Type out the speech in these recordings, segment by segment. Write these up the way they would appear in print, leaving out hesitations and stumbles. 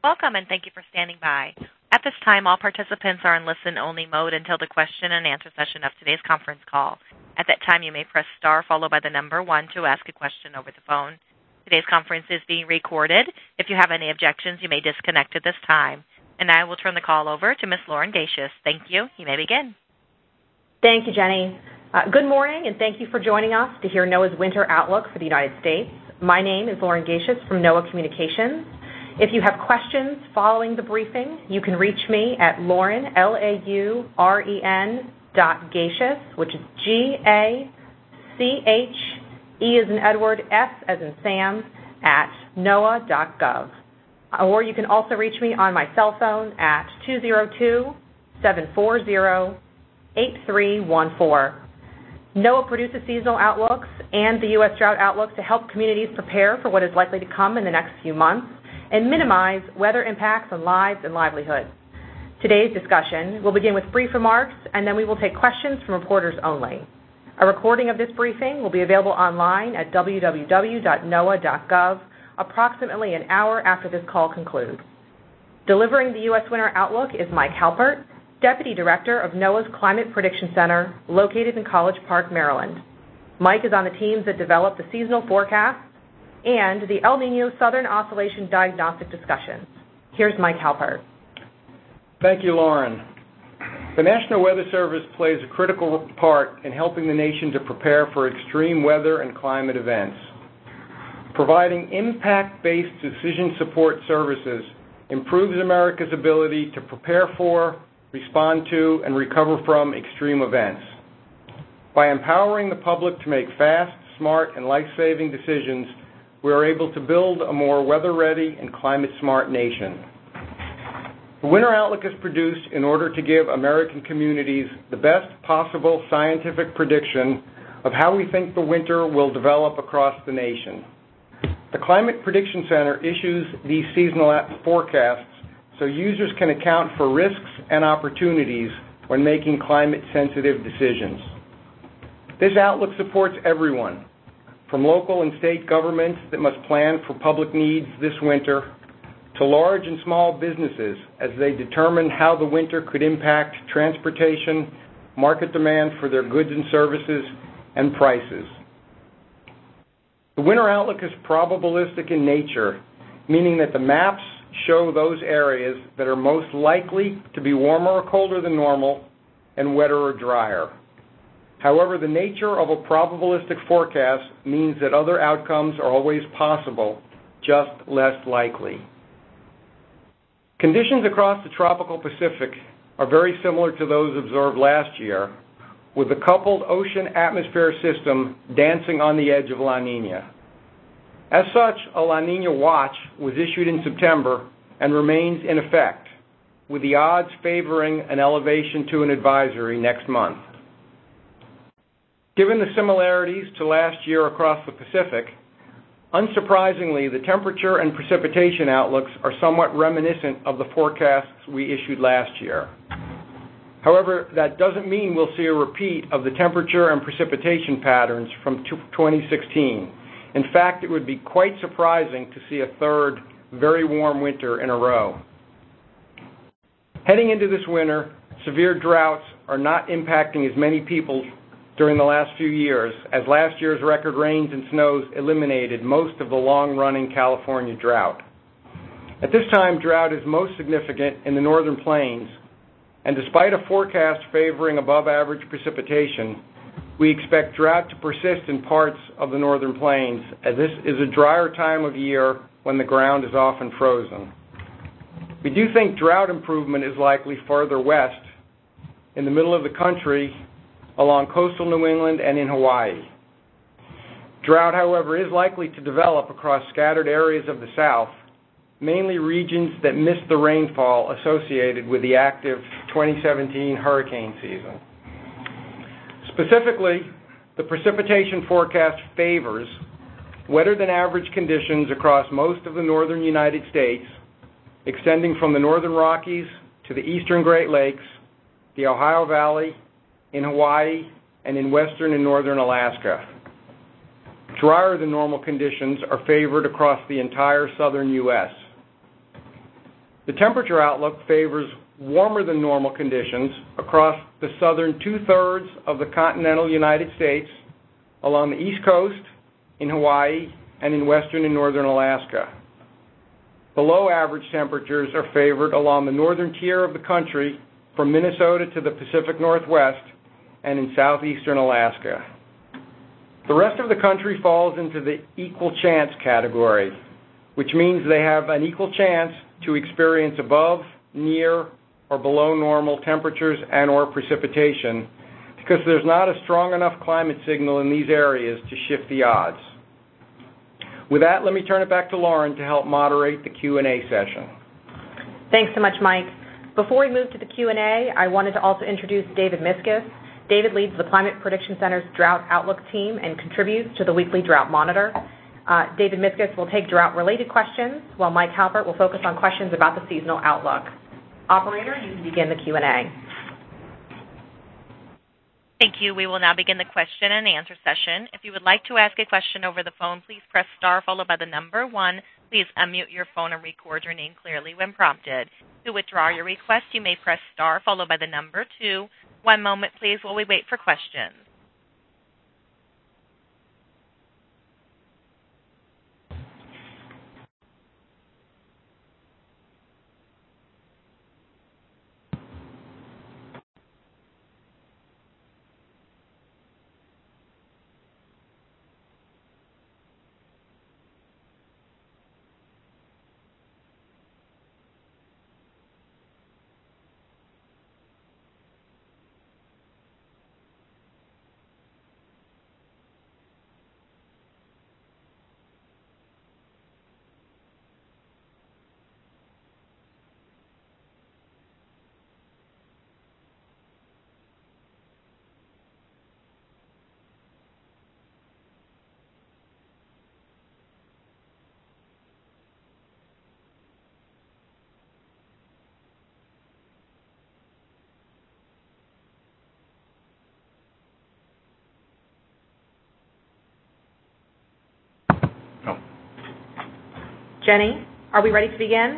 Welcome, and thank you for standing by. At this time, all participants are in listen-only mode until the question and answer session of today's conference call. At that time, you may press star followed by the number 1 to ask a question over the phone. Today's conference is being recorded. If you have any objections, you may disconnect at this time. And I will turn the call over to Ms. Lauren Gacious. Thank you. You may begin. Thank you, Jenny. Good morning, and thank you for joining us to hear NOAA's winter outlook for the United States. My name is Lauren Gacious from NOAA Communications. If you have questions following the briefing, you can reach me at Lauren, Lauren, .Gacious, which is G-A-C-H-E as in Edward, S as in Sam, at NOAA.gov. Or you can also reach me on my cell phone at 202-740-8314. NOAA produces seasonal outlooks and the U.S. drought outlook to help communities prepare for what is likely to come in the next few months and minimize weather impacts on lives and livelihoods. Today's discussion will begin with brief remarks, and then we will take questions from reporters only. A recording of this briefing will be available online at www.noaa.gov approximately an hour after this call concludes. Delivering the U.S. Winter Outlook is Mike Halpert, Deputy Director of NOAA's Climate Prediction Center, located in College Park, Maryland. Mike is on the teams that develop the seasonal forecasts and the El Nino Southern Oscillation Diagnostic Discussions. Here's Mike Halpert. Thank you, Lauren. The National Weather Service plays a critical part in helping the nation to prepare for extreme weather and climate events. Providing impact-based decision support services improves America's ability to prepare for, respond to, and recover from extreme events. By empowering the public to make fast, smart, and life-saving decisions, we are able to build a more weather-ready and climate-smart nation. The Winter Outlook is produced in order to give American communities the best possible scientific prediction of how we think the winter will develop across the nation. The Climate Prediction Center issues these seasonal forecasts so users can account for risks and opportunities when making climate-sensitive decisions. This outlook supports everyone, from local and state governments that must plan for public needs this winter, to large and small businesses as they determine how the winter could impact transportation, market demand for their goods and services, and prices. The Winter Outlook is probabilistic in nature, meaning that the maps show those areas that are most likely to be warmer or colder than normal and wetter or drier. However, the nature of a probabilistic forecast means that other outcomes are always possible, just less likely. Conditions across the tropical Pacific are very similar to those observed last year, with the coupled ocean-atmosphere system dancing on the edge of La Nina. As such, a La Nina watch was issued in September and remains in effect, with the odds favoring an elevation to an advisory next month. Given the similarities to last year across the Pacific, unsurprisingly, the temperature and precipitation outlooks are somewhat reminiscent of the forecasts we issued last year. However, that doesn't mean we'll see a repeat of the temperature and precipitation patterns from 2016. In fact, it would be quite surprising to see a third very warm winter in a row. Heading into this winter, severe droughts are not impacting as many people during the last few years, as last year's record rains and snows eliminated most of the long-running California drought. At this time, drought is most significant in the northern plains, and despite a forecast favoring above-average precipitation, we expect drought to persist in parts of the northern plains, as this is a drier time of year when the ground is often frozen. We do think drought improvement is likely farther west, in the middle of the country, along coastal New England and in Hawaii. Drought, however, is likely to develop across scattered areas of the South, mainly regions that missed the rainfall associated with the active 2017 hurricane season. Specifically, the precipitation forecast favors wetter than average conditions across most of the northern United States, extending from the northern Rockies to the eastern Great Lakes, the Ohio Valley, in Hawaii, and in western and northern Alaska. Drier than normal conditions are favored across the entire southern U.S. The temperature outlook favors warmer than normal conditions across the southern two-thirds of the continental United States, along the East Coast, in Hawaii, and in western and northern Alaska. Below average temperatures are favored along the northern tier of the country from Minnesota to the Pacific Northwest and in southeastern Alaska. The rest of the country falls into the equal chance category, which means they have an equal chance to experience above, near, or below normal temperatures and or precipitation because there's not a strong enough climate signal in these areas to shift the odds. With that, let me turn it back to Lauren to help moderate the Q&A session. Thanks so much, Mike. Before we move to the Q&A, I wanted to also introduce David Miskus. David leads the Climate Prediction Center's Drought Outlook team and contributes to the weekly Drought Monitor. David Miskus will take drought-related questions, while Mike Halpert will focus on questions about the seasonal outlook. Operator, you can begin the Q&A. Thank you. We will now begin the question and answer session. If you would like to ask a question over the phone, please press star followed by the number 1. Please unmute your phone and record your name clearly when prompted. To withdraw your request, you may press star followed by the number 2. One moment, please, while we wait for questions. Jenny, are we ready to begin?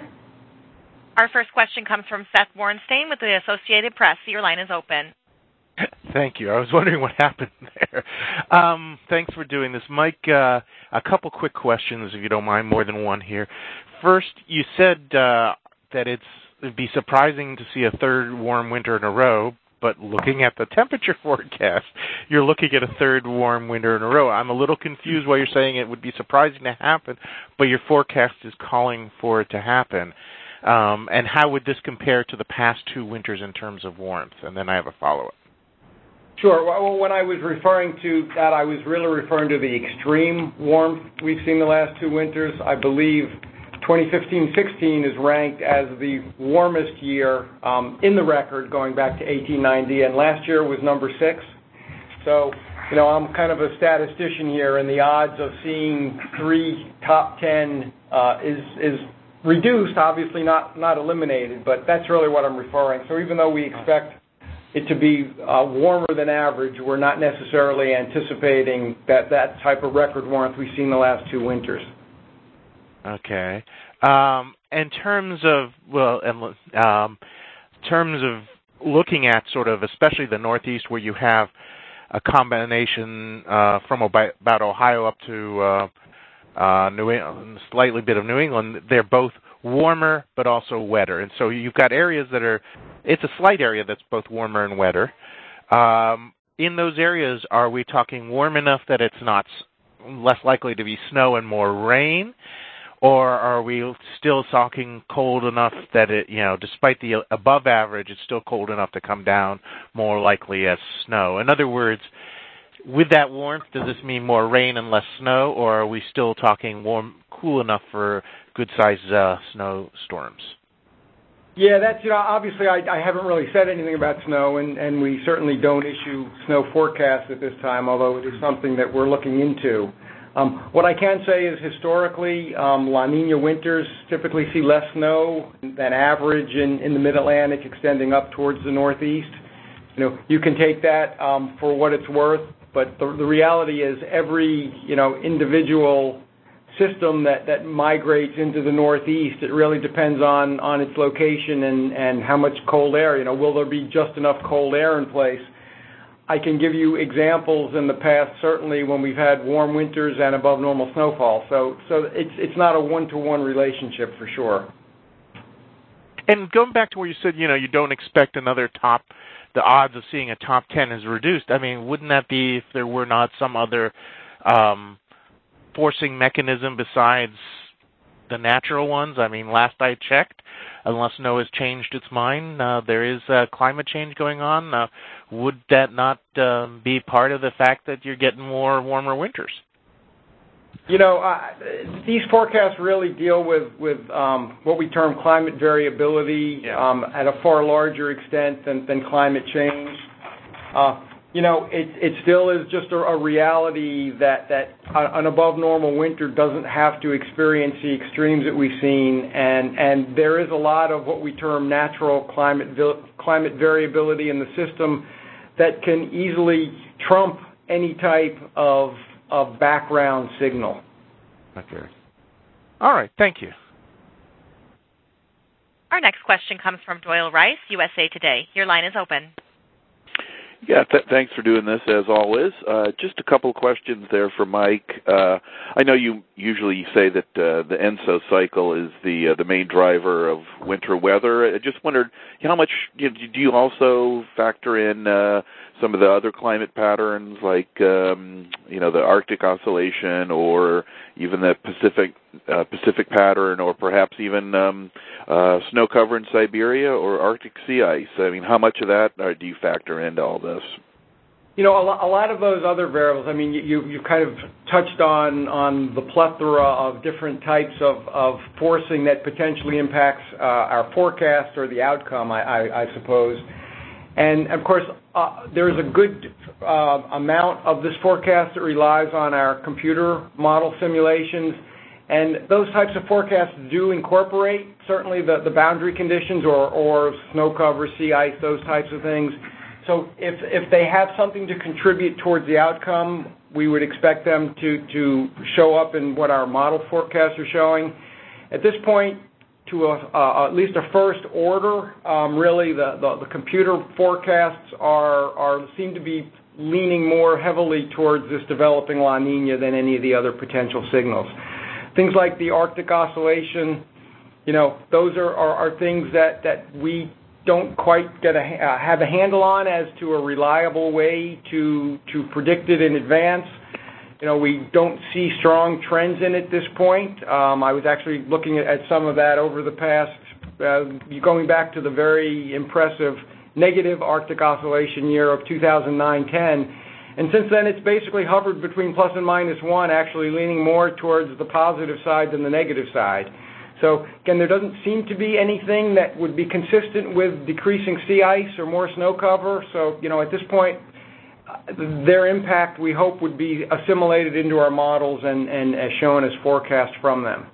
Our first question comes from Seth Warnstein with the Associated Press. Your line is open. Thank you. I was wondering what happened there. Thanks for doing this. Mike, a couple quick questions, if you don't mind, more than one here. First, you said that it'd be surprising to see a third warm winter in a row, but looking at the temperature forecast, you're looking at a third warm winter in a row. I'm a little confused why you're saying it would be surprising to happen, but your forecast is calling for it to happen. And how would this compare to the past 2 winters in terms of warmth? And then I have a follow-up. Sure. Well, when I was referring to that, I was really referring to the extreme warmth we've seen the last 2 winters. I believe 2015-16 is ranked as the warmest year in the record going back to 1890, and last year was number 6. So, I'm kind of a statistician here, and the odds of seeing 3 top 10 is reduced, obviously not eliminated, but that's really what I'm referring. So even though we expect it to be warmer than average, we're not necessarily anticipating that type of record warmth we've seen the last 2 winters. Okay. In terms of looking at sort of, especially the Northeast, where you have a combination from about Ohio up to New England, slightly bit of New England, they're both warmer but also wetter. And so you've got areas it's a slight area that's both warmer and wetter. In those areas, are we talking warm enough that it's not less likely to be snow and more rain? Or are we still talking cold enough that it, despite the above average, it's still cold enough to come down more likely as snow? In other words, with that warmth, does this mean more rain and less snow, or are we still talking warm, cool enough for good-sized snowstorms? Yeah, that's, obviously I haven't really said anything about snow, and we certainly don't issue snow forecasts at this time, although it is something that we're looking into. What I can say is historically, La Nina winters typically see less snow than average in the Mid-Atlantic, extending up towards the Northeast. You can take that for what it's worth, but the reality is every individual system that migrates into the Northeast. It really depends on its location and how much cold air. Will there be just enough cold air in place? I can give you examples in the past, certainly when we've had warm winters and above normal snowfall. So it's not a one-to-one relationship for sure. And going back to where you said, you don't expect another the odds of seeing a top 10 is reduced. I mean, wouldn't that be if there were not some other forcing mechanism besides the natural ones? I mean, last I checked, unless NOAA's changed its mind, there is climate change going on. Would that not be part of the fact that you're getting more warmer winters? These forecasts really deal with what we term climate variability at a far larger extent than climate change. It still is just a reality that an above normal winter doesn't have to experience the extremes that we've seen, and there is a lot of what we term natural climate variability in the system that can easily trump any type of background signal. Okay. All right. Thank you. Our next question comes from Doyle Rice, USA Today. Your line is open. Yeah, thanks for doing this, as always. Just a couple questions there for Mike. I know you usually say that the ENSO cycle is the main driver of winter weather. I just wondered, how much do you also factor in some of the other climate patterns, like the Arctic Oscillation, or even the Pacific pattern, or perhaps even snow cover in Siberia or Arctic sea ice? I mean, how much of that do you factor into all this? A lot of those other variables, I mean, you kind of touched on the plethora of different types of forcing that potentially impacts our forecast or the outcome, I suppose. And, of course, there's a good amount of this forecast that relies on our computer model simulations. And those types of forecasts do incorporate certainly the boundary conditions or snow cover, sea ice, those types of things. So if they have something to contribute towards the outcome, we would expect them to show up in what our model forecasts are showing. At this point, to at least a first order, really the computer forecasts seem to be leaning more heavily towards this developing La Nina than any of the other potential signals. Things like the Arctic Oscillation, those are things that we don't quite have a handle on as to a reliable way to predict it in advance. We don't see strong trends in it at this point. I was actually looking at some of that over the past, going back to the very impressive negative Arctic Oscillation year of 2009-10. And since then, it's basically hovered between plus and minus 1, actually leaning more towards the positive side than the negative side. So, again, there doesn't seem to be anything that would be consistent with decreasing sea ice or more snow cover. So, at this point, their impact, we hope, would be assimilated into our models and as shown as forecast from them.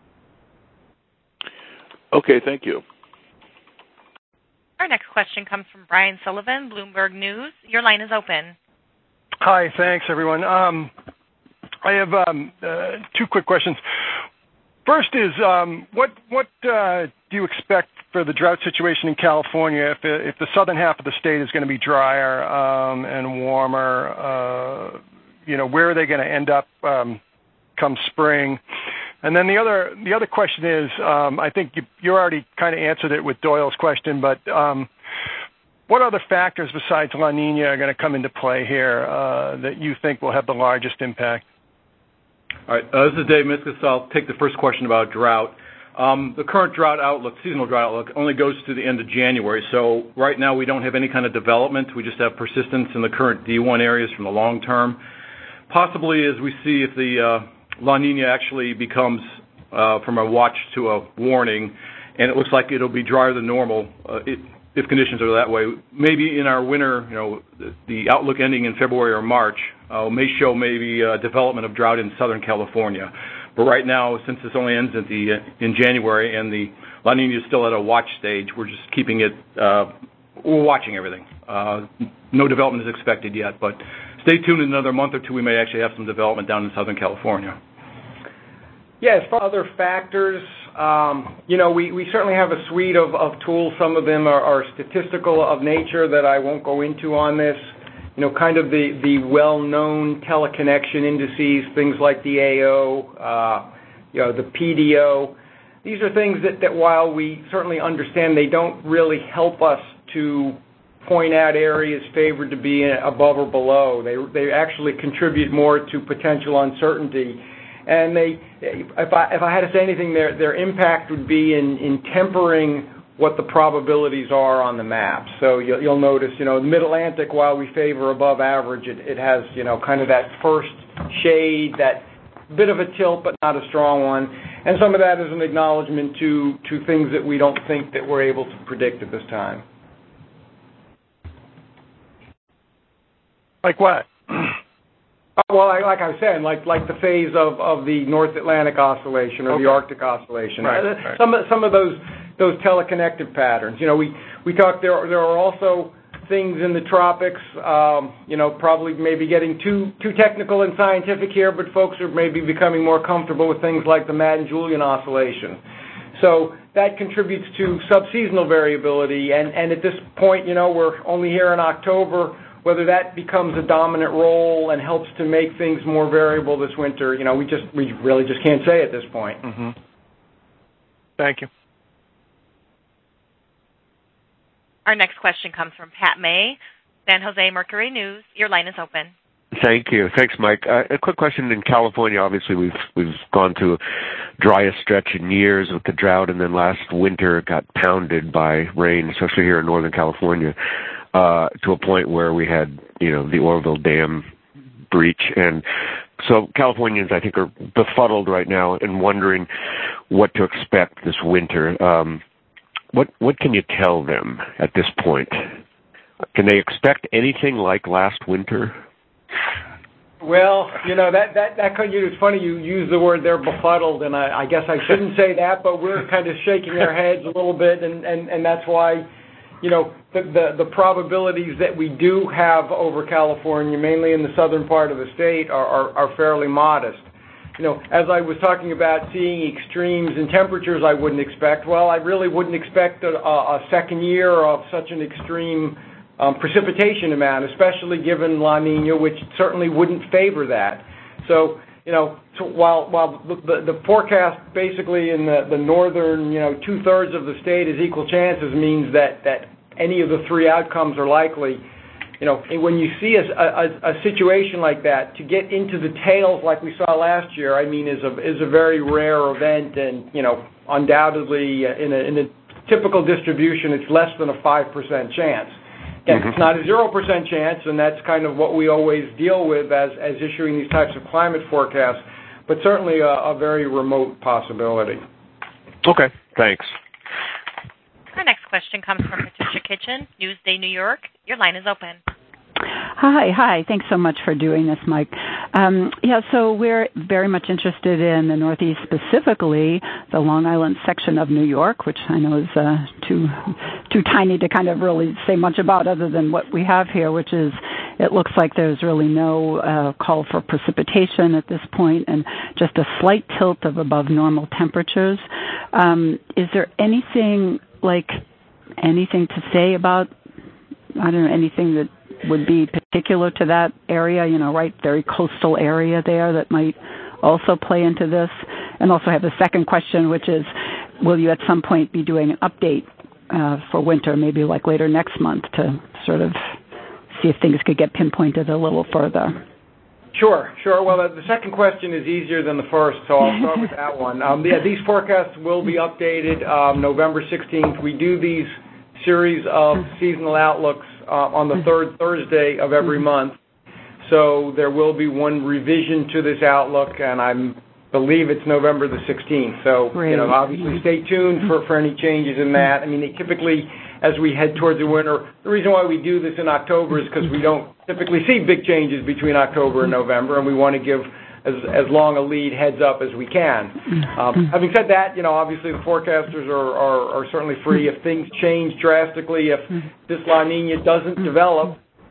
Okay, thank you. Our next question comes from Brian Sullivan, Bloomberg News. Your line is open. Hi, thanks, everyone. I have two quick questions. First is, what do you expect for the drought situation in California if the southern half of the state is going to be drier and warmer? Where are they going to end up come spring? And then the other question is, I think you already kind of answered it with Doyle's question, but what other factors besides La Nina are going to come into play here that you think will have the largest impact? All right, this is Dave Miskus. I'll take the first question about drought. The current drought outlook, seasonal drought outlook, only goes to the end of January. So right now we don't have any kind of development. We just have persistence in the current D1 areas from the long term. Possibly as we see if the La Nina actually becomes from a watch to a warning, and it looks like it'll be drier than normal if conditions are that way. Maybe in our winter, the outlook ending in February or March may show maybe development of drought in Southern California. But right now, since this only ends in January and the La Nina is still at a watch stage, we're just keeping it, we're watching everything. No development is expected yet, but stay tuned in another month or two. We may actually have some development down in Southern California. Yeah, as far as other factors, we certainly have a suite of tools. Some of them are statistical of nature that I won't go into on this. Kind of the well-known teleconnection indices, things like the AO, the PDO. These are things that while we certainly understand, they don't really help us to point out areas favored to be above or below. They actually contribute more to potential uncertainty. And if I had to say anything, their impact would be in tempering what the probabilities are on the map. So you'll notice, the Mid-Atlantic, while we favor above average, it has, kind of that first shade, that bit of a tilt, but not a strong one. And some of that is an acknowledgement to things that we don't think that we're able to predict at this time. Like what? Well, like I was saying, like the phase of the North Atlantic oscillation or the Arctic oscillation. Right. Some of those teleconnected patterns. We talked. There are also things in the tropics. Probably maybe getting too technical and scientific here, but folks are maybe becoming more comfortable with things like the Madden-Julian oscillation. So that contributes to subseasonal variability. And at this point, we're only here in October. Whether that becomes a dominant role and helps to make things more variable this winter, we really just can't say at this point. Mm-hmm. Thank you. Our next question comes from Pat May, San Jose Mercury News. Your line is open. Thank you. Thanks, Mike. A quick question. In California, obviously, we've gone through driest stretch in years with the drought, and then last winter it got pounded by rain, especially here in Northern California. To a point where we had, the Oroville Dam breach. And so Californians, I think, are befuddled right now and wondering what to expect this winter. What can you tell them at this point? Can they expect anything like last winter? Well, it's funny you use the word they're befuddled, and I guess I shouldn't say that, but we're kind of shaking our heads a little bit, and that's why the probabilities that we do have over California, mainly in the southern part of the state, are fairly modest. As I was talking about seeing extremes in temperatures I wouldn't expect, well, I really wouldn't expect a second year of such an extreme precipitation amount, especially given La Nina, which certainly wouldn't favor that. So, while the forecast basically in the northern, two-thirds of the state is equal chances, means that any of the three outcomes are likely. When you see a situation like that, to get into the tails like we saw last year, is a very rare event, and undoubtedly in a typical distribution, it's less than a 5% chance. Mm-hmm. It's not a 0% chance, and that's kind of what we always deal with as issuing these types of climate forecasts, but certainly a very remote possibility. Okay, thanks. Our next question comes from Patricia Kitchen, Newsday, New York. Your line is open. Hi. Thanks so much for doing this, Mike. So we're very much interested in the Northeast, specifically the Long Island section of New York, which I know is too tiny to kind of really say much about other than what we have here, which is it looks like there's really no call for precipitation at this point and just a slight tilt of above normal temperatures. Is there anything to say about, anything that would be particular to that area, very coastal area there that might also play into this? And also have a second question, which is, will you at some point be doing an update for winter, maybe like later next month, to sort of see if things could get pinpointed a little further? Sure. Well, the second question is easier than the first, so I'll start with that one. These forecasts will be updated November 16th. We do these series of seasonal outlooks on the third Thursday of every month. So there will be one revision to this outlook, and I believe it's November the 16th. So, obviously stay tuned for any changes in that. Typically, as we head towards the winter, the reason why we do this in October is because we don't typically see big changes between October and November, and we want to give as long a lead heads up as we can. Having said that, obviously the forecasters are certainly free. If things change drastically, if this La Nina doesn't develop,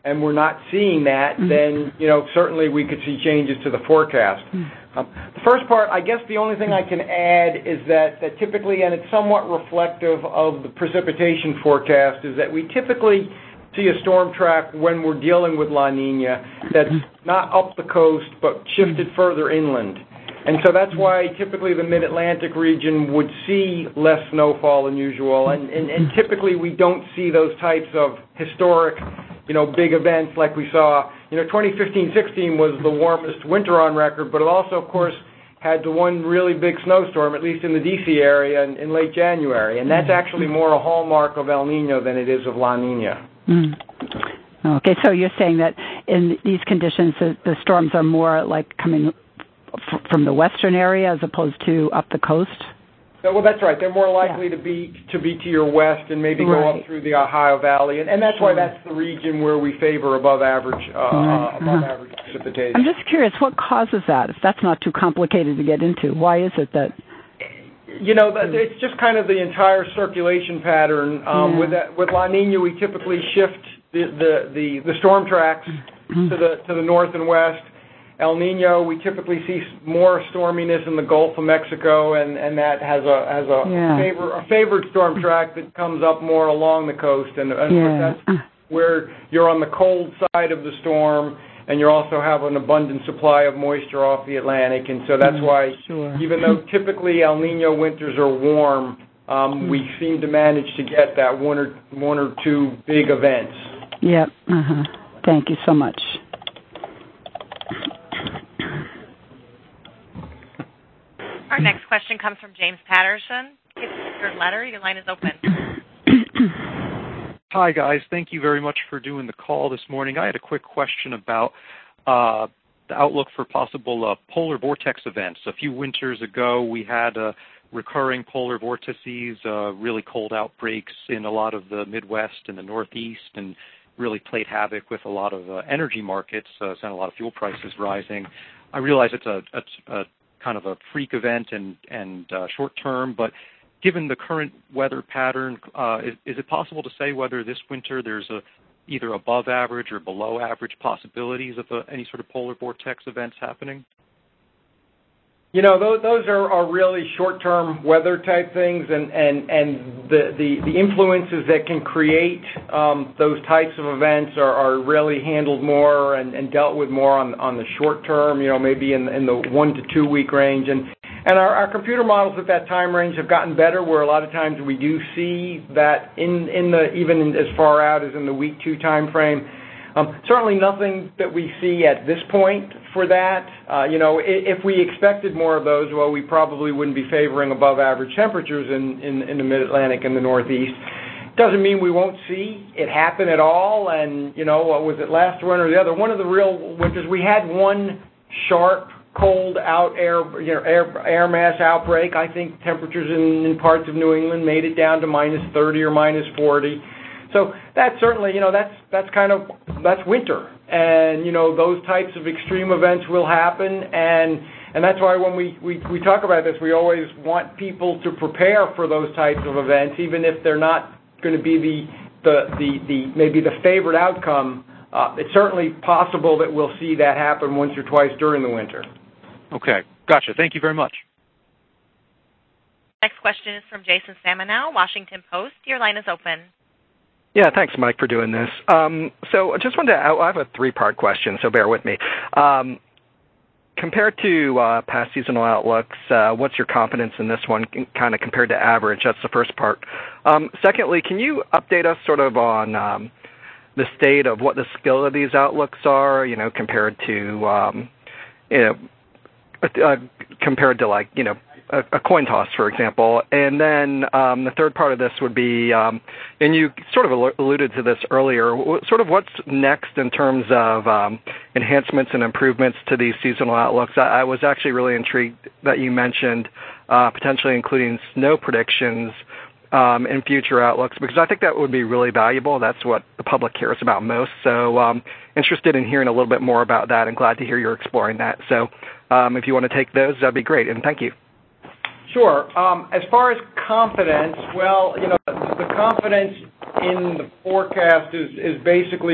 and we're not seeing that, then, certainly we could see changes to the forecast. The first part, I guess the only thing I can add is that typically, and it's somewhat reflective of the precipitation forecast, is that we typically see a storm track when we're dealing with La Nina that's not up the coast but shifted further inland. And so that's why typically the Mid-Atlantic region would see less snowfall than usual, and typically we don't see those types of historic, big events like we saw. 2015-16 was the warmest winter on record, but it also, of course, had the one really big snowstorm, at least in the D.C. area, in late January, and that's actually more a hallmark of El Nino than it is of La Nina. Okay, so you're saying that in these conditions, the storms are more like coming from the western area as opposed to up the coast? Well, that's right. They're more likely to be to your west and maybe go up through the Ohio Valley, and that's why that's the region where we favor above average precipitation. I'm just curious, what causes that? If that's not too complicated to get into, why is it that? It's just kind of the entire circulation pattern. With La Nina, we typically shift the storm tracks to the north and west. El Nino, we typically see more storminess in the Gulf of Mexico, and that has a favored storm track that comes up more along the coast, and that's where you're on the cold side of the storm, and you also have an abundant supply of moisture off the Atlantic, and so that's why, even though typically El Nino winters are warm, we seem to manage to get that one or two big events. Yep. Thank you so much. Our next question comes from James Patterson. Give your letter. Your line is open. Hi, guys. Thank you very much for doing the call this morning. I had a quick question about the outlook for possible polar vortex events. A few winters ago, we had recurring polar vortices, really cold outbreaks in a lot of the Midwest and the Northeast, and really played havoc with a lot of energy markets, sent a lot of fuel prices rising. I realize it's a kind of a freak event and short term, but given the current weather pattern, is it possible to say whether this winter there's either above average or below average possibilities of any sort of polar vortex events happening? Those are really short-term weather type things, and the influences that can create those types of events are really handled more and dealt with more on the short term, maybe in the 1 to 2 week range. And our computer models at that time range have gotten better, where a lot of times we do see that even as far out as in the week 2 time frame. Certainly nothing that we see at this point for that. If we expected more of those, well, we probably wouldn't be favoring above average temperatures in the Mid-Atlantic and the Northeast. Doesn't mean we won't see it happen at all. And, what was it, last winter or the other? One of the real winters, we had one sharp, cold out air mass outbreak. I think temperatures in parts of New England made it down to minus 30 or minus 40. So that's certainly, that's winter. And, those types of extreme events will happen. And that's why when we talk about this, we always want people to prepare for those types of events, even if they're not going to be maybe the favored outcome. It's certainly possible that we'll see that happen once or twice during the winter. Okay. Gotcha. Thank you very much. Next question is from Jason Samanow, Washington Post. Your line is open. Yeah, thanks, Mike, for doing this. So I just wanted to, I have a 3-part question, so bear with me. Compared to past seasonal outlooks, what's your confidence in this one kind of compared to average? That's the first part. Secondly, can you update us sort of on the state of what the skill of these outlooks are, compared to, a coin toss, for example. And then the third part of this would be, and you sort of alluded to this earlier, sort of what's next in terms of enhancements and improvements to these seasonal outlooks. I was actually really intrigued that you mentioned potentially including snow predictions in future outlooks, because I think that would be really valuable. That's what the public cares about most. So interested in hearing a little bit more about that, and glad to hear you're exploring that. So if you want to take those, that'd be great, and thank you. Sure. As far as confidence, well, the confidence in the forecast is basically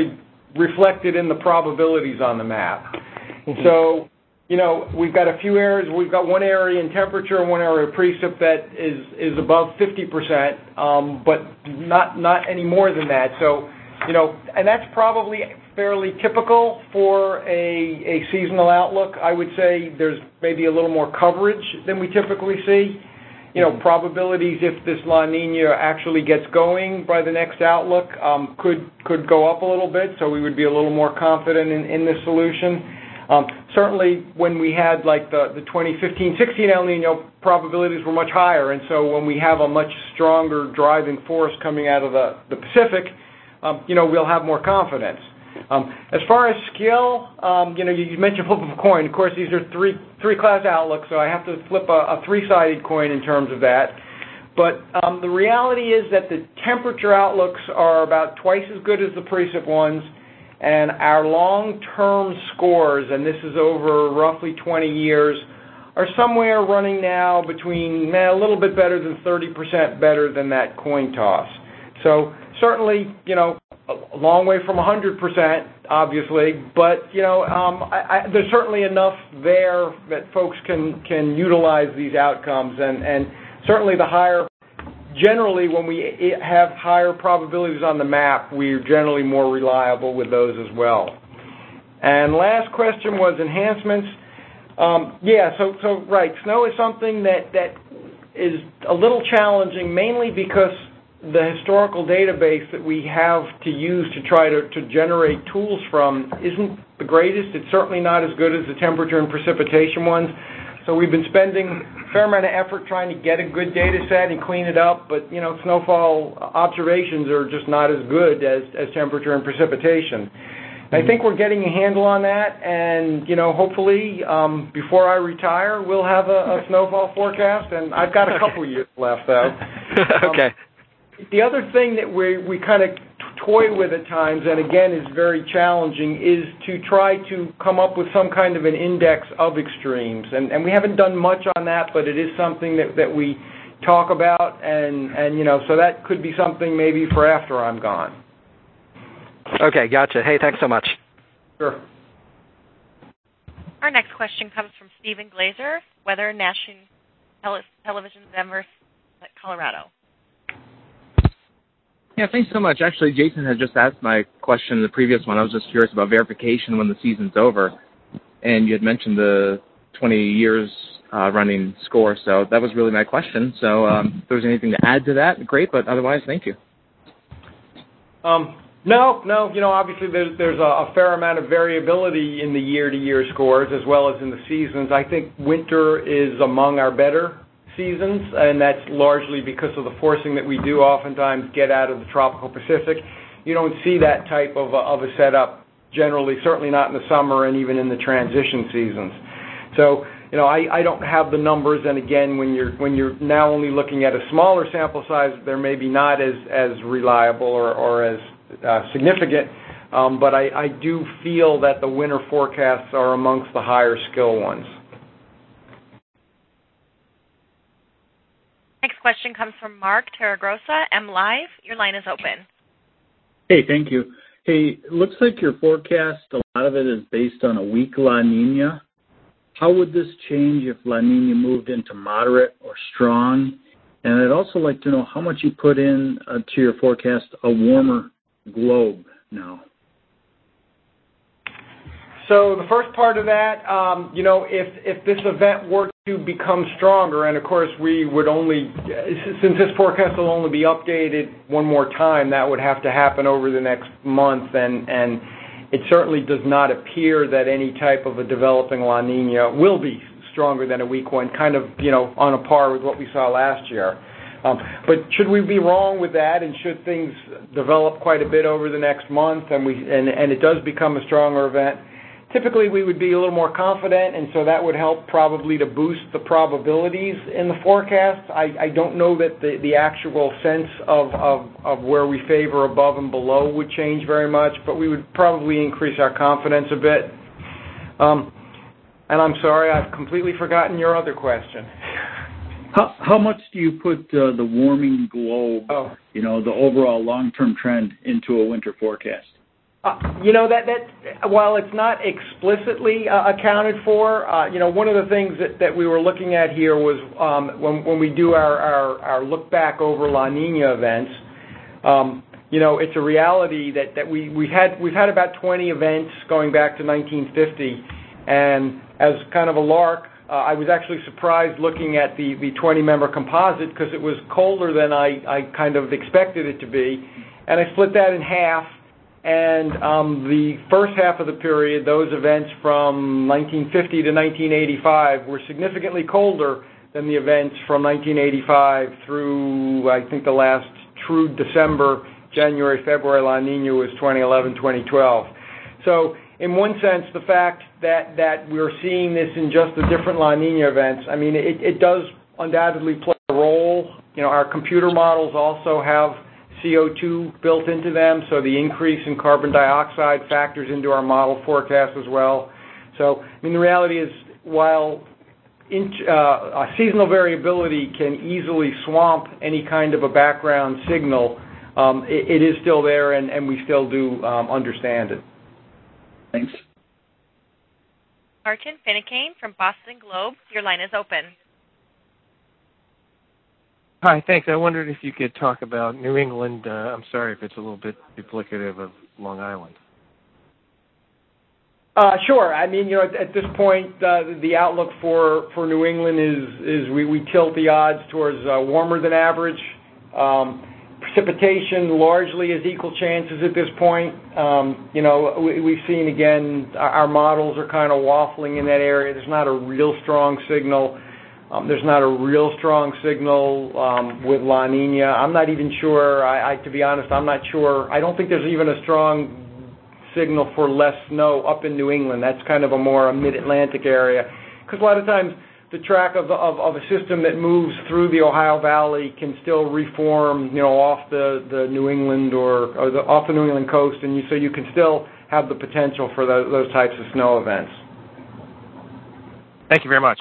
reflected in the probabilities on the map. So, we've got a few areas. We've got one area in temperature and one area of precip that is above 50%, but not any more than that. So, and that's probably fairly typical for a seasonal outlook. I would say there's maybe a little more coverage than we typically see. Probabilities if this La Nina actually gets going by the next outlook could go up a little bit, so we would be a little more confident in this solution. Certainly when we had like the 2015-16 El Nino, probabilities were much higher, and so when we have a much stronger driving force coming out of the Pacific, we'll have more confidence. As far as skill, you mentioned flip of a coin. Of course, these are three class outlooks, so I have to flip a three-sided coin in terms of that. But the reality is that the temperature outlooks are about twice as good as the precip ones, and our long-term scores, and this is over roughly 20 years, are somewhere running now between a little bit better than 30% better than that coin toss. So certainly, a long way from 100%, obviously, but there's certainly enough there that folks can utilize these outcomes, and certainly generally when we have higher probabilities on the map, we're generally more reliable with those as well. And last question was enhancements. So right, snow is something that is a little challenging, mainly because the historical database that we have to use to try to generate tools from isn't the greatest. It's certainly not as good as the temperature and precipitation ones. So we've been spending a fair amount of effort trying to get a good data set and clean it up, but snowfall observations are just not as good as temperature and precipitation. I think we're getting a handle on that, and hopefully before I retire, we'll have a snowfall forecast, and I've got a couple years left, though. Okay. The other thing that we kind of toy with at times, and again is very challenging, is to try to come up with some kind of an index of extremes. And we haven't done much on that, but it is something that we talk about, and so that could be something maybe for after I'm gone. Okay, gotcha. Hey, thanks so much. Sure. Our next question comes from Stephen Glazer, Weather National Television, Denver, Colorado. Yeah, thanks so much. Actually, Jason had just asked my question in the previous one. I was just curious about verification when the season's over, and you had mentioned the 20 years running score, so that was really my question. So if there was anything to add to that, great, but otherwise, thank you. No. Obviously there's a fair amount of variability in the year-to-year scores as well as in the seasons. I think winter is among our better seasons, and that's largely because of the forcing that we do oftentimes get out of the tropical Pacific. You don't see that type of a setup generally, certainly not in the summer and even in the transition seasons. So, I don't have the numbers, and again, when you're now only looking at a smaller sample size, they're maybe not as reliable or as significant, but I do feel that the winter forecasts are amongst the higher skill ones. Next question comes from Mark Terragrossa, MLive. Your line is open. Hey, thank you. Hey, it looks like your forecast, a lot of it is based on a weak La Nina. How would this change if La Nina moved into moderate or strong? And I'd also like to know how much you put in to your forecast a warmer globe now. So the first part of that, if this event were to become stronger, and of course we would only, since this forecast will only be updated one more time, that would have to happen over the next month, and it certainly does not appear that any type of a developing La Nina will be stronger than a weak one, kind of, on a par with what we saw last year. But should we be wrong with that, and should things develop quite a bit over the next month, and it does become a stronger event, typically we would be a little more confident, and so that would help probably to boost the probabilities in the forecast. I don't know that the actual sense of where we favor above and below would change very much, but we would probably increase our confidence a bit. And I'm sorry, I've completely forgotten your other question. How much do you put the warming globe, the overall long-term trend into a winter forecast? While it's not explicitly accounted for, one of the things that we were looking at here was when we do our look back over La Nina events. It's a reality that we've had about 20 events going back to 1950, and as kind of a lark, I was actually surprised looking at the 20-member composite because it was colder than I kind of expected it to be, and I split that in half. And the first half of the period, those events from 1950 to 1985 were significantly colder than the events from 1985 through, I think, the last true December, January, February La Nina was 2011, 2012. So in one sense, the fact that we're seeing this in just the different La Nina events, I mean, it does undoubtedly play a role. Our computer models also have CO2 built into them, so the increase in carbon dioxide factors into our model forecast as well. So, I mean, the reality is, while seasonal variability can easily swamp any kind of a background signal, it is still there, and we still do understand it. Thanks. Martin Finnecane from Boston Globe, your line is open. Hi, thanks. I wondered if you could talk about New England. I'm sorry if it's a little bit duplicative of Long Island. Sure. I mean, at this point, the outlook for New England is we tilt the odds towards warmer than average. Precipitation largely is equal chances at this point. We've seen, again, our models are kind of waffling in that area. There's not a real strong signal. There's not a real strong signal with La Nina. I'm not even sure, to be honest, I'm not sure. I don't think there's even a strong signal for less snow up in New England. That's kind of a more mid-Atlantic area. Because a lot of times the track of a system that moves through the Ohio Valley can still reform, off the New England or off the New England coast, and so you can still have the potential for those types of snow events. Thank you very much.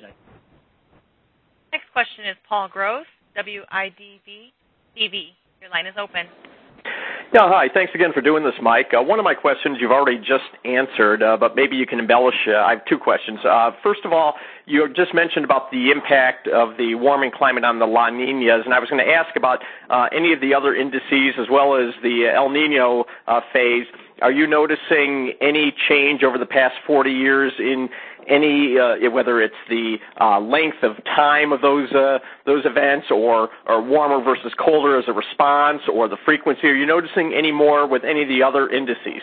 Next question is Paul Gross, WIDV-TV. Your line is open. Yeah, hi. Thanks again for doing this, Mike. One of my questions you've already just answered, but maybe you can embellish. I have two questions. First of all, you just mentioned about the impact of the warming climate on the La Ninas, and I was going to ask about any of the other indices as well as the El Nino phase. Are you noticing any change over the past 40 years in any, whether it's the length of time of those events or warmer versus colder as a response or the frequency? Are you noticing any more with any of the other indices?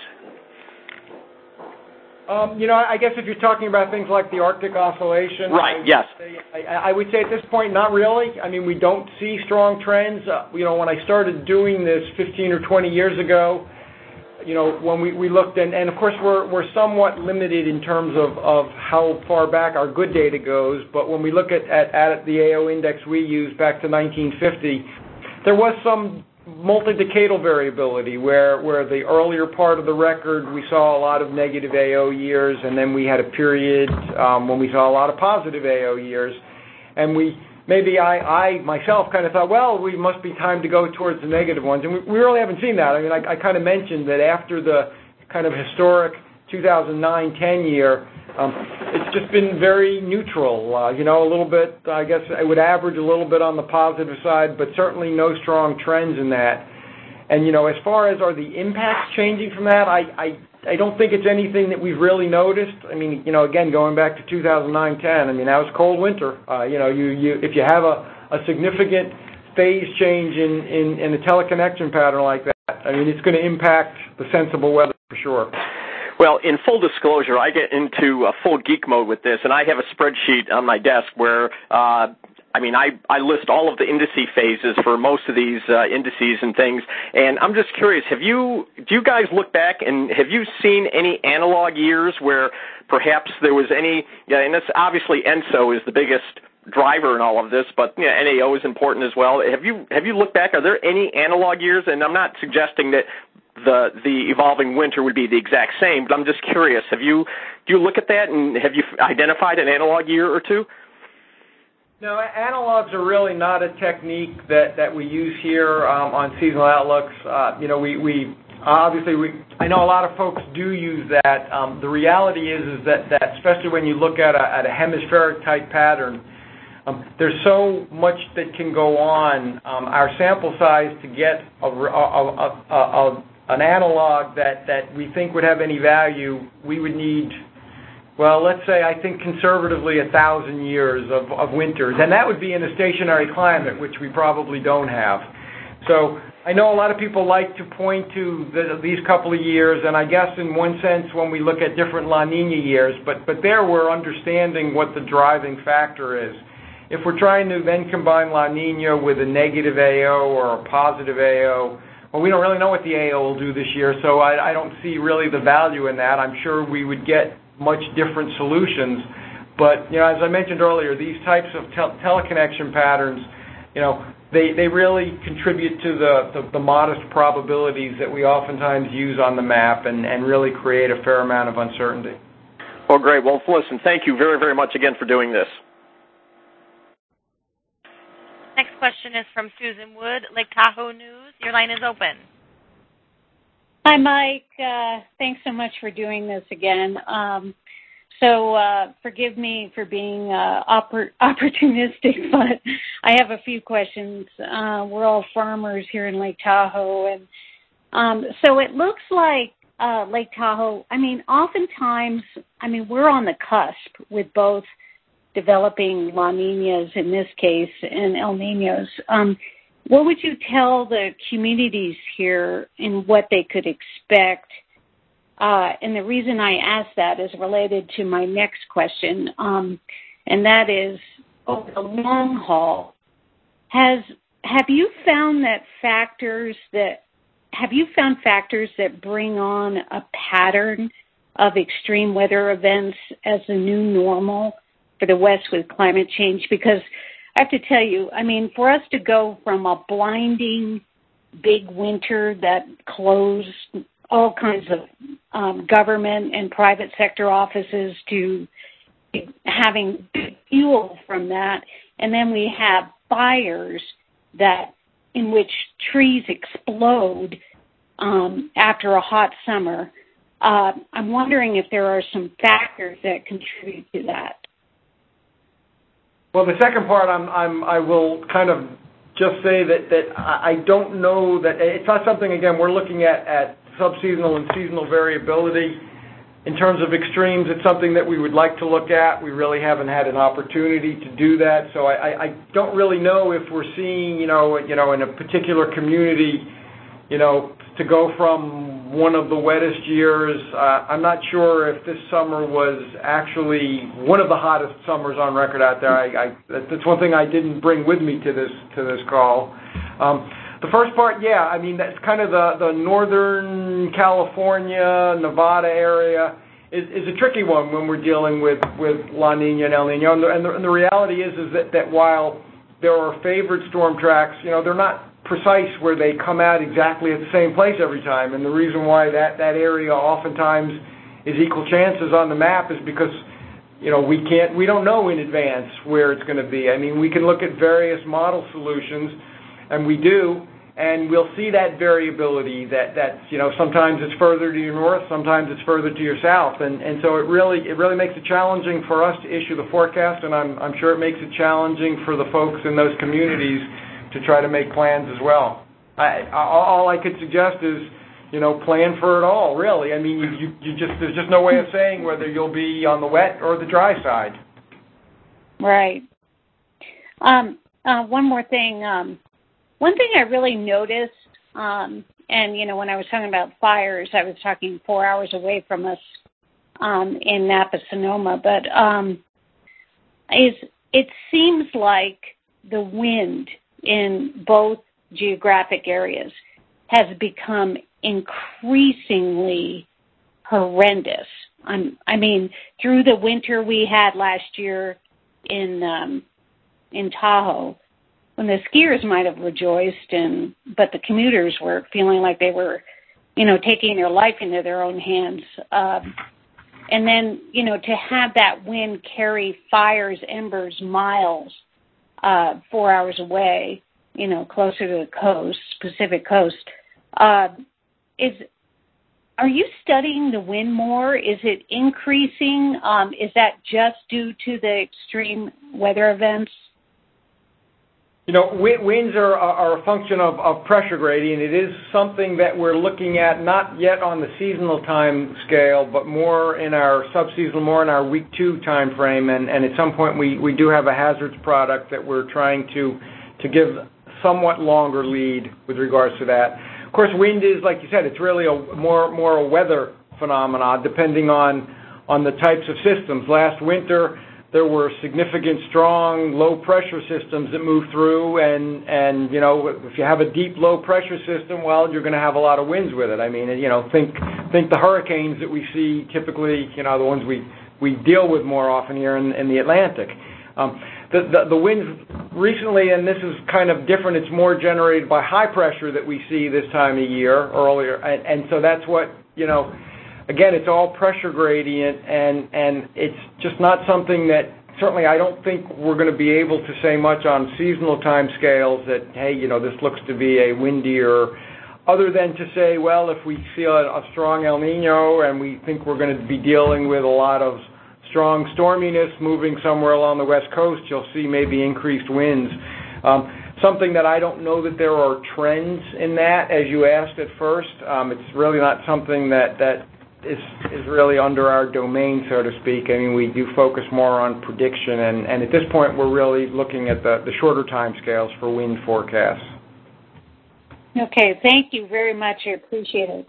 I guess if you're talking about things like the Arctic Oscillation. Right, yes. I would say at this point, not really. I mean, we don't see strong trends. When I started doing this 15 or 20 years ago, when we looked, and of course we're somewhat limited in terms of how far back our good data goes, but when we look at the AO index we used back to 1950, there was some multi-decadal variability where the earlier part of the record we saw a lot of negative AO years, and then we had a period when we saw a lot of positive AO years, and I myself kind of thought, well, we must be time to go towards the negative ones, and we really haven't seen that. I mean, I kind of mentioned that after the kind of historic 2009-10 year, it's just been very neutral, a little bit, I guess I would average a little bit on the positive side, but certainly no strong trends in that. And, as far as are the impacts changing from that, I don't think it's anything that we've really noticed. I mean, again, going back to 2009-10, I mean, that was a cold winter. If you have a significant phase change in a teleconnection pattern like that, I mean, it's going to impact the sensible weather for sure. Well, in full disclosure, I get into a full geek mode with this, and I have a spreadsheet on my desk where I list all of the indice phases for most of these indices and things, and I'm just curious, do you guys look back and have you seen any analog years where perhaps there was any, and it's obviously ENSO is the biggest driver in all of this, but NAO is important as well. Have you looked back? Are there any analog years? And I'm not suggesting that the evolving winter would be the exact same, but I'm just curious. Do you look at that, and have you identified an analog year or two? No, analogs are really not a technique that we use here on seasonal outlooks. Obviously, I know a lot of folks do use that. The reality is that especially when you look at a hemispheric type pattern, there's so much that can go on. Our sample size to get an analog that we think would have any value, we would need, well, let's say, I think conservatively 1,000 years of winters. And that would be in a stationary climate, which we probably don't have. So I know a lot of people like to point to these couple of years, and I guess in one sense when we look at different La Nina years, but there we're understanding what the driving factor is. If we're trying to then combine La Nina with a negative AO or a positive AO, well, we don't really know what the AO will do this year, so I don't see really the value in that. I'm sure we would get much different solutions. But, as I mentioned earlier, these types of teleconnection patterns, they really contribute to the modest probabilities that we oftentimes use on the map and really create a fair amount of uncertainty. Well, great. Well, listen, thank you very, very much again for doing this. Next question is from Susan Wood, Lake Tahoe News. Your line is open. Hi, Mike. Thanks so much for doing this again. Forgive me for being opportunistic, but I have a few questions. We're all farmers here in Lake Tahoe, and so it looks like Lake Tahoe, oftentimes, we're on the cusp with both developing La Niñas in this case and El Niños. What would you tell the communities here in what they could expect? And the reason I ask that is related to my next question, and that is, over the long haul, have you found factors that bring on a pattern of extreme weather events as the new normal for the West with climate change? Because I have to tell you, for us to go from a blinding big winter that closed all kinds of government and private sector offices to having fuel from that, and then we have fires in which trees explode after a hot summer. I'm wondering if there are some factors that contribute to that. Well, the second part, I will kind of just say that I don't know that it's not something. Again, we're looking at subseasonal and seasonal variability. In terms of extremes, it's something that we would like to look at. We really haven't had an opportunity to do that, so I don't really know if we're seeing, in a particular community, to go from one of the wettest years. I'm not sure if this summer was actually one of the hottest summers on record out there. That's one thing I didn't bring with me to this call. The first part, yeah, that's kind of the Northern California, Nevada area is a tricky one when we're dealing with La Nina and El Nino. And the reality is that while there are favored storm tracks, they're not precise where they come out exactly at the same place every time. And the reason why that area oftentimes is equal chances on the map is because we don't know in advance where it's going to be. We can look at various model solutions, and we do, and we'll see that variability that sometimes it's further to your north, sometimes it's further to your south, and so it really makes it challenging for us to issue the forecast, and I'm sure it makes it challenging for the folks in those communities to try to make plans as well. All I could suggest is, plan for it all, really. There's just no way of saying whether you'll be on the wet or the dry side. Right. One more thing. One thing I really noticed, and when I was talking about fires, I was talking 4 hours away from us in Napa, Sonoma, but it seems like the wind in both geographic areas has become increasingly horrendous. Through the winter we had last year in Tahoe, when the skiers might have rejoiced, but the commuters were feeling like they were, taking their life into their own hands. And then, to have that wind carry fires, embers, miles 4 hours away, closer to the coast, Pacific coast, are you studying the wind more? Is it increasing? Is that just due to the extreme weather events? Winds are a function of pressure gradient. It is something that we're looking at, not yet on the seasonal time scale, but more in our subseasonal, more in our week 2 time frame. And at some point, we do have a hazards product that we're trying to give somewhat longer lead with regards to that. Of course, wind is, like you said, it's really more a weather phenomenon, depending on the types of systems. Last winter, there were significant, strong, low-pressure systems that moved through, and if you have a deep, low-pressure system, well, you're going to have a lot of winds with it. I mean, think the hurricanes that we see typically, the ones we deal with more often here in the Atlantic. The winds recently, and this is kind of different, it's more generated by high pressure that we see this time of year earlier, and so that's what, again, it's all pressure gradient, and it's just not something that, certainly I don't think we're going to be able to say much on seasonal time scales that, hey, this looks to be a windier, other than to say, well, if we see a strong El Nino and we think we're going to be dealing with a lot of strong storminess moving somewhere along the West Coast, you'll see maybe increased winds. Something that I don't know that there are trends in that, as you asked at first. It's really not something that is really under our domain, so to speak. I mean, we do focus more on prediction, and at this point, we're really looking at the shorter time scales for wind forecasts. Okay, thank you very much. I appreciate it.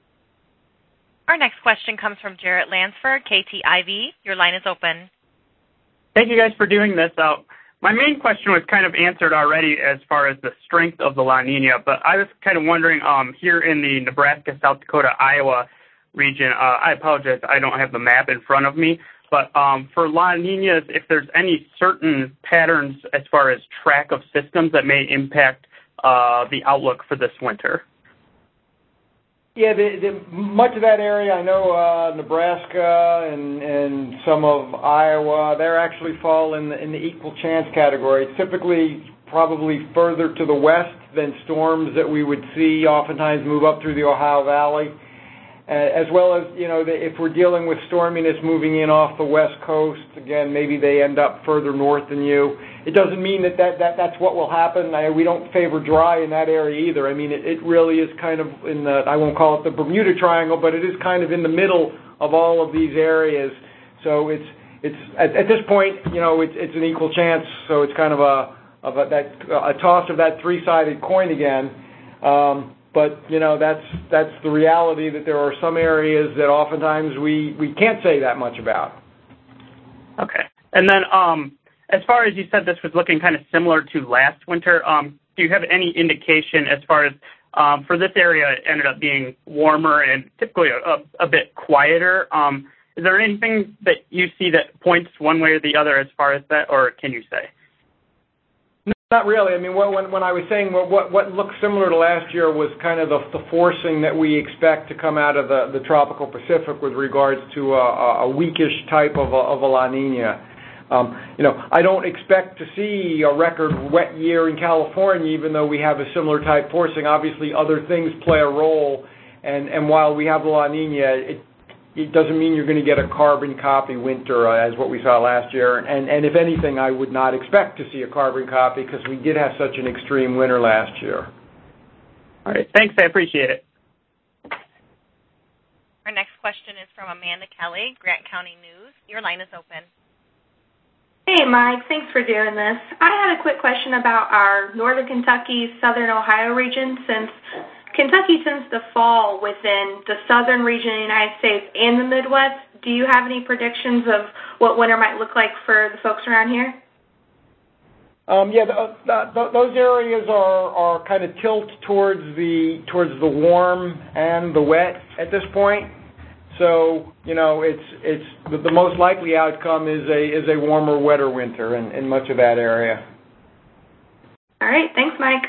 Our next question comes from Jarrett Lansford, KTIV. Your line is open. Thank you guys for doing this. My main question was kind of answered already as far as the strength of the La Nina, but I was kind of wondering, here in the Nebraska, South Dakota, Iowa region, I apologize, I don't have the map in front of me, but for La Ninas, if there's any certain patterns as far as track of systems that may impact the outlook for this winter. Yeah, much of that area, I know Nebraska and some of Iowa, they actually fall in the equal chance category. Typically, probably further to the west than storms that we would see oftentimes move up through the Ohio Valley. As well as, if we're dealing with storminess moving in off the West Coast, again, maybe they end up further north than you. It doesn't mean that's what will happen. We don't favor dry in that area either. I mean, it really is kind of in the, I won't call it the Bermuda Triangle, but it is kind of in the middle of all of these areas. So it's at this point, it's an equal chance. So it's kind of a toss of that three-sided coin again. But, that's the reality, that there are some areas that oftentimes we can't say that much about. Okay. And then as far as you said this was looking kind of similar to last winter, do you have any indication as far as for this area it ended up being warmer and typically a bit quieter? Is there anything that you see that points one way or the other as far as that, or can you say? Not really. I mean, when I was saying what looked similar to last year was kind of the forcing that we expect to come out of the tropical Pacific with regards to a weakish type of a La Nina. I don't expect to see a record wet year in California, even though we have a similar type forcing. Obviously, other things play a role, and while we have the La Nina, it doesn't mean you're going to get a carbon copy winter as what we saw last year. And if anything, I would not expect to see a carbon copy because we did have such an extreme winter last year. All right. Thanks. I appreciate it. Our next question is from Amanda Kelly, Grant County News. Your line is open. Hey, Mike. Thanks for doing this. I had a quick question about our northern Kentucky, southern Ohio region. Since Kentucky tends to fall within the southern region of the United States and the Midwest, do you have any predictions of what winter might look like for the folks around here? Those areas are kind of tilt towards the warm and the wet at this point. So, it's the most likely outcome is a warmer, wetter winter in much of that area. All right. Thanks, Mike.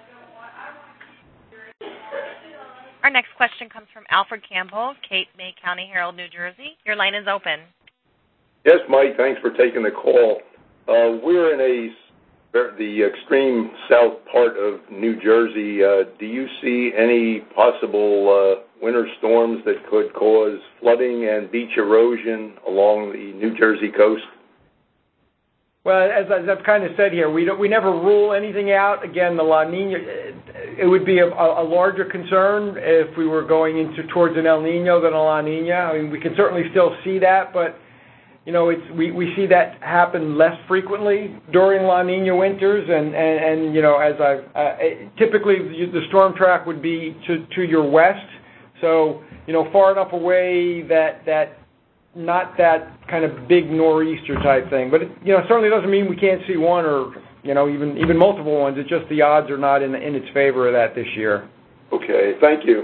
Our next question comes from Alfred Campbell, Cape May County Herald, New Jersey. Your line is open. Yes, Mike, thanks for taking the call. We're in a the extreme south part of New Jersey, do you see any possible winter storms that could cause flooding and beach erosion along the New Jersey coast? Well, as I've kind of said here, we never rule anything out. Again, the La Nina, it would be a larger concern if we were going towards an El Nino than a La Nina. I mean, we can certainly still see that, but we see that happen less frequently during La Nina winters, and typically the storm track would be to your west, so far enough away that not that kind of big nor'easter type thing. But it certainly doesn't mean we can't see one or even multiple ones. It's just the odds are not in its favor of that this year. Okay, thank you.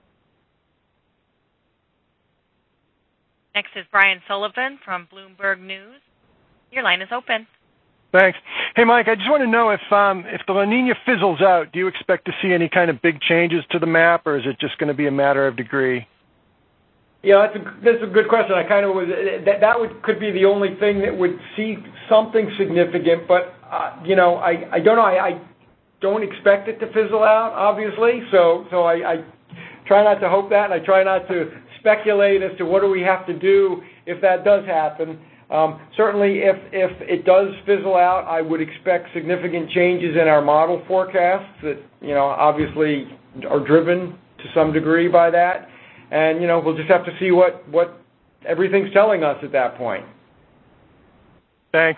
Next is Brian Sullivan from Bloomberg News. Your line is open. Thanks. Hey, Mike, I just want to know if the La Nina fizzles out, do you expect to see any kind of big changes to the map, or is it just going to be a matter of degree? Yeah, that's a good question. I kind of was could be the only thing that would see something significant, but I don't know. I don't expect it to fizzle out, obviously. So I try not to hope that, and I try not to speculate as to what do we have to do if that does happen. Certainly, if it does fizzle out, I would expect significant changes in our model forecasts that obviously are driven to some degree by that. And, we'll just have to see what everything's telling us at that point. Thanks.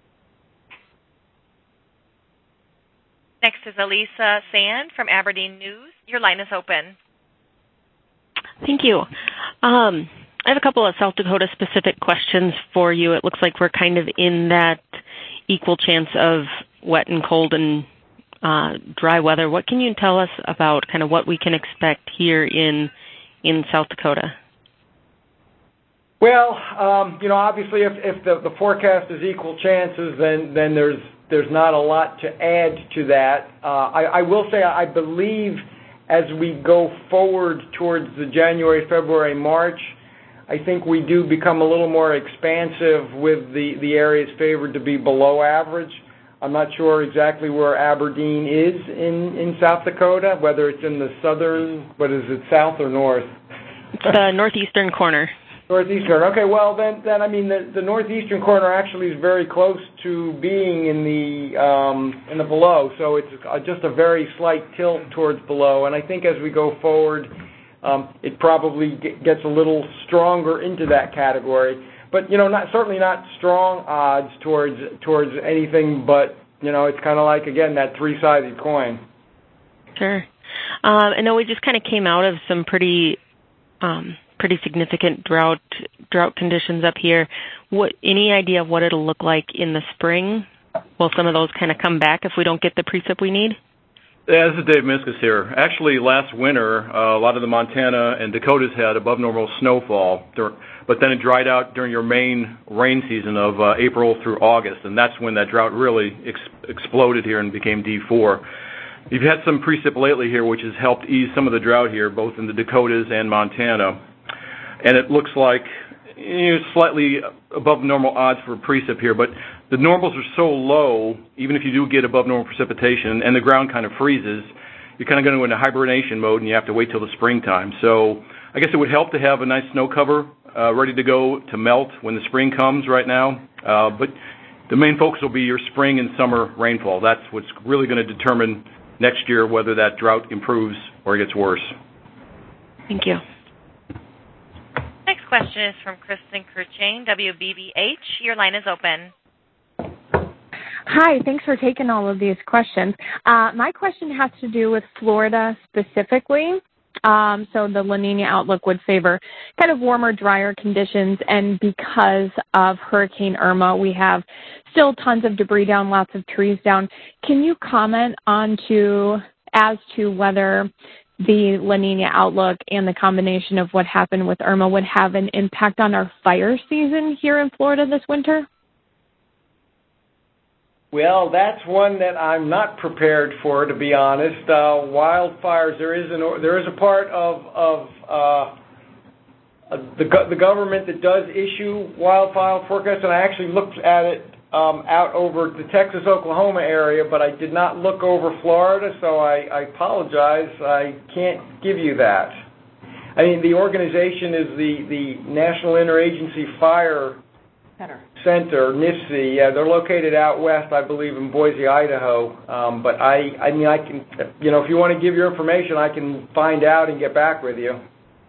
Next is Elisa Sand from Aberdeen News. Your line is open. Thank you. I have a couple of South Dakota specific questions for you. It looks like we're kind of in that equal chance of wet and cold and dry weather. What can you tell us about kind of what we can expect here in South Dakota? Well, obviously, if the forecast is equal chances, then there's not a lot to add to that. I will say I believe as we go forward towards the January, February, March, I think we do become a little more expansive with the areas favored to be below average. I'm not sure exactly where Aberdeen is in South Dakota, whether it's in the southern, south or north? It's the northeastern corner. Northeastern. Okay, well, then I mean, the northeastern corner actually is very close to being in the below, so it's just a very slight tilt towards below, and I think as we go forward, it probably gets a little stronger into that category. But, certainly not strong odds towards anything, but, it's kind of like, again, that three-sided coin. Sure. I know we just kind of came out of some pretty significant drought conditions up here. Any idea of what it'll look like in the spring? Will some of those kind of come back if we don't get the precip we need? Yeah, this is Dave Miskus here. Actually, last winter, a lot of the Montana and Dakotas had above normal snowfall, but then it dried out during your main rain season of April through August, and that's when that drought really exploded here and became D4. You've had some precip lately here, which has helped ease some of the drought here, both in the Dakotas and Montana, and it looks like slightly above normal odds for precip here, but the normals are so low, even if you do get above normal precipitation and the ground kind of freezes, you're kind of going into hibernation mode and you have to wait till the springtime. So I guess it would help to have a nice snow cover ready to go to melt when the spring comes right now. But the main focus will be your spring and summer rainfall. That's what's really going to determine next year whether that drought improves or gets worse. Thank you. Next question is from Kristen Kirchain, WBBH. Your line is open. Hi, thanks for taking all of these questions. My question has to do with Florida specifically. So the La Nina outlook would favor kind of warmer, drier conditions, and because of Hurricane Irma, we have still tons of debris down, lots of trees down. Can you comment as to whether the La Nina outlook and the combination of what happened with Irma would have an impact on our fire season here in Florida this winter? Well, that's one that I'm not prepared for, to be honest. Wildfires. There is a part of the government that does issue wildfire forecasts, and I actually looked at it out over the Texas-Oklahoma area, but I did not look over Florida, so I apologize. I can't give you that. I mean, the organization is the National Interagency Fire Center, NIFC. Yeah, they're located out west, I believe, in Boise, Idaho. But I can, if you want to give your information, I can find out and get back with you.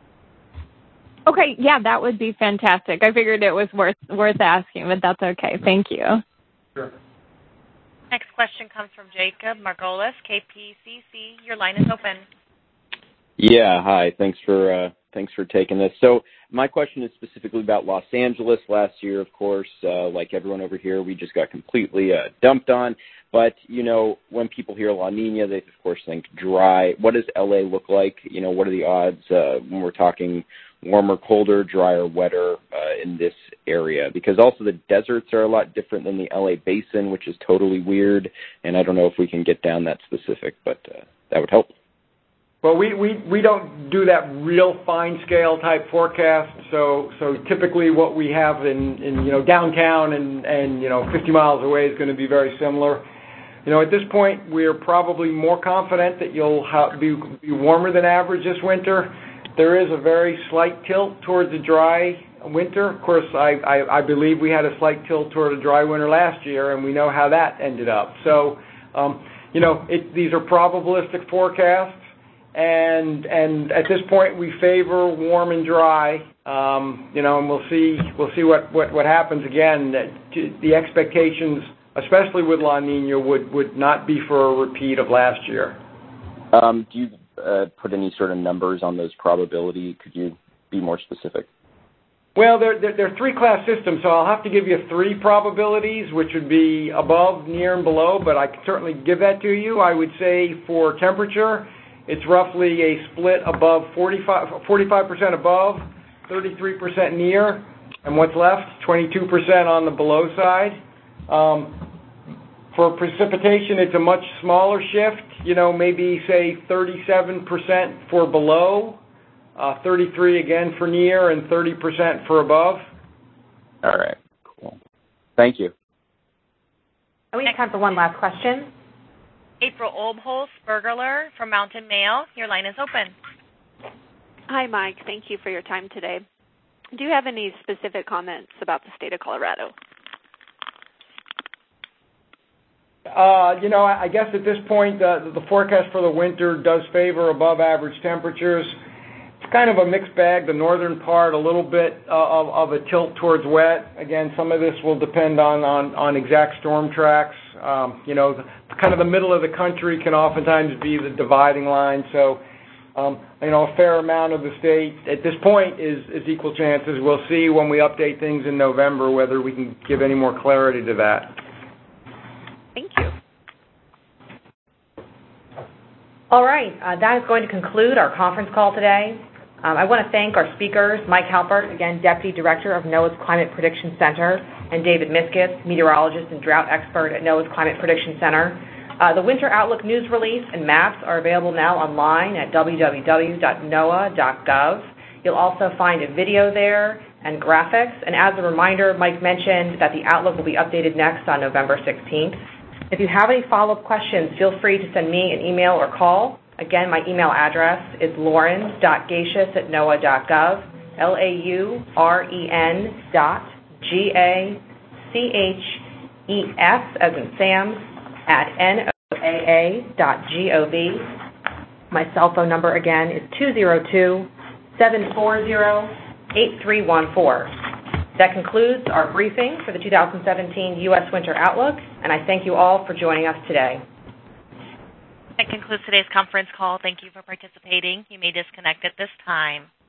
Okay, yeah, that would be fantastic. I figured it was worth asking, but that's okay. Thank you. Sure. Next question comes from Jacob Margolis, KPCC. Your line is open. Yeah, hi. Thanks for taking this. So my question is specifically about Los Angeles. Last year, of course, like everyone over here, we just got completely dumped on. But, when people hear La Nina, they, of course, think dry. What does L.A. look like? What are the odds when we're talking warmer, colder, drier, wetter in this area? Because also the deserts are a lot different than the L.A. basin, which is totally weird. And I don't know if we can get down that specific, but that would help. Well, we don't do that real fine scale type forecast. So typically what we have in downtown and 50 miles away is going to be very similar. At this point, we're probably more confident that you'll be warmer than average this winter. There is a very slight tilt towards a dry winter. Of course, I believe we had a slight tilt toward a dry winter last year, and we know how that ended up. So, these are probabilistic forecasts, and at this point, we favor warm and dry. And we'll see what happens again. The expectations, especially with La Nina, would not be for a repeat of last year. Do you put any sort of numbers on those probability? Could you be more specific? Well, they're three-class systems, so I'll have to give you three probabilities, which would be above, near, and below, but I can certainly give that to you. I would say for temperature, it's roughly a split above 45% above, 33% near, and what's left, 22% on the below side. For precipitation, it's a much smaller shift, maybe say 37% for below, 33 again for near, and 30% for above. All right, cool. Thank you. And we have time for one last question. April Obholz-Bergler from Mountain Mail. Your line is open. Hi, Mike. Thank you for your time today. Do you have any specific comments about the state of Colorado? I guess at this point, the forecast for the winter does favor above average temperatures. It's kind of a mixed bag. The northern part, a little bit of a tilt towards wet. Again, some of this will depend on exact storm tracks. Kind of the middle of the country can oftentimes be the dividing line. So, a fair amount of the state at this point is equal chances. We'll see when we update things in November whether we can give any more clarity to that. Thank you. All right. That is going to conclude our conference call today. I want to thank our speakers, Mike Halpert, again, Deputy Director of NOAA's Climate Prediction Center, and David Miskus, meteorologist and drought expert at NOAA's Climate Prediction Center. The Winter Outlook news release and maps are available now online at www.noaa.gov. You'll also find a video there and graphics. And as a reminder, Mike mentioned that the Outlook will be updated next on November 16th. If you have any follow-up questions, feel free to send me an email or call. Again, my email address is lauren.gachis@noaa.gov, lauren.gachess, as in Sam, at noaa.gov. My cell phone number, again, is 202-740-8314. That concludes our briefing for the 2017 U.S. Winter Outlook, and I thank you all for joining us today. That concludes today's conference call. Thank you for participating. You may disconnect at this time.